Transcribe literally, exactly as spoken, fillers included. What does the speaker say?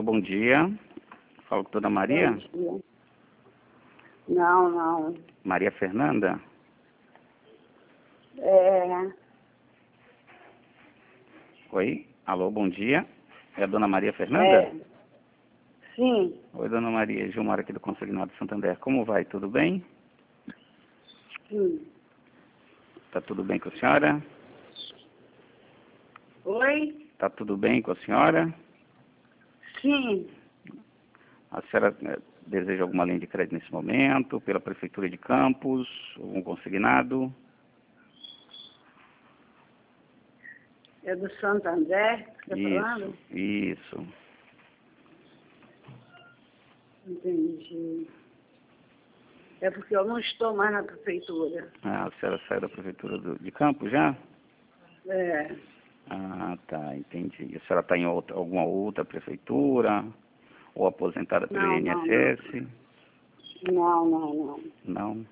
Alô, bom dia. Falo com a dona Maria? Bom dia. Não, não. Maria Fernanda? É, Oi? Alô, bom dia. É a dona Maria Fernanda? é, sim, Oi, dona Maria. Gilmar aqui do Consignado Santander. Como vai? Tudo bem? sim. Tá tudo bem com a senhora? Oi? Tá tudo bem com a senhora? Sim. A senhora eh, deseja alguma linha de crédito nesse momento? Pela Prefeitura de Campos? Algum consignado? É do Santander que você está Isso, falando? isso. Entendi. É porque eu não estou mais na prefeitura. Ah, a senhora saiu da Prefeitura do- de Campos já? É, Ah, tá, entendi. A senhora está em outra, alguma outra prefeitura? Ou aposentada pelo não, não, não. I N S S? Não, não, não. Não.